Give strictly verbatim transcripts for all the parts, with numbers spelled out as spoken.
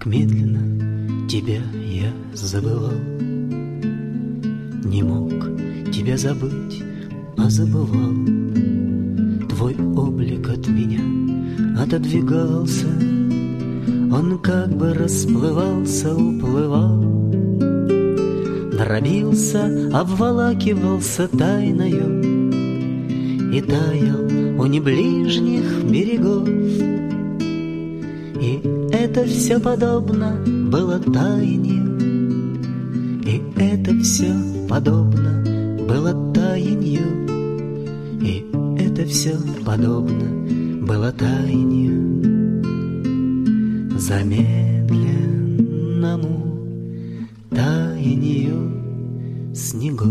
медленно тебя я забывал. Не мог тебя забыть, а забывал. Твой облик от меня отодвигался, он как бы расплывался, уплывал, дробился, обволакивался тайною и таял у неближних берегов. И это все подобно было таянию, и это все подобно было таянию, и это все подобно было таянию, замедленному таянию снегов.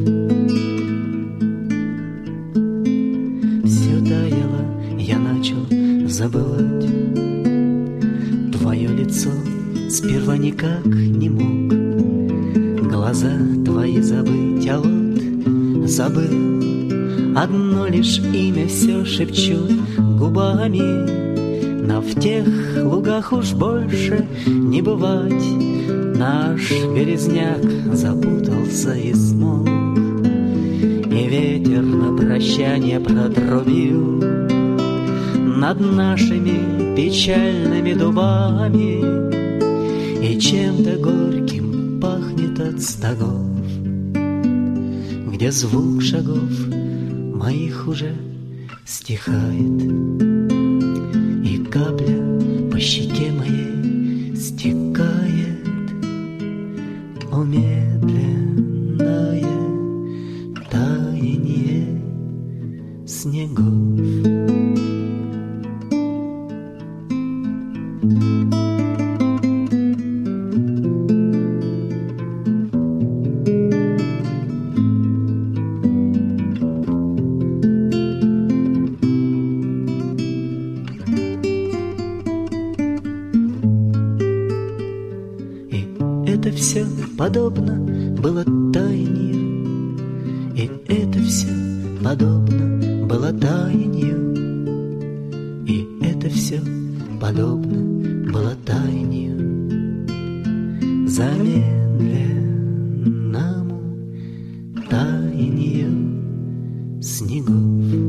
Все таяло, я начал забывать твое лицо, сперва никак не мог глаза твои забыть, а вот забыл. Одно лишь имя все шепчу губами, но в тех лугах уж больше не бывать. Наш березняк запутался и смолк, и ветер на прощание протрубил над нашими печальными дубами, и чем-то горьким пахнет от стогов, где звук шагов моих уже стихает, и капля по щеке моей стекает. О, медленное таяние снегов. Это все подобно было таянию, и это все подобно было таянию, и это все подобно было таянию, замедленному таянию снегов.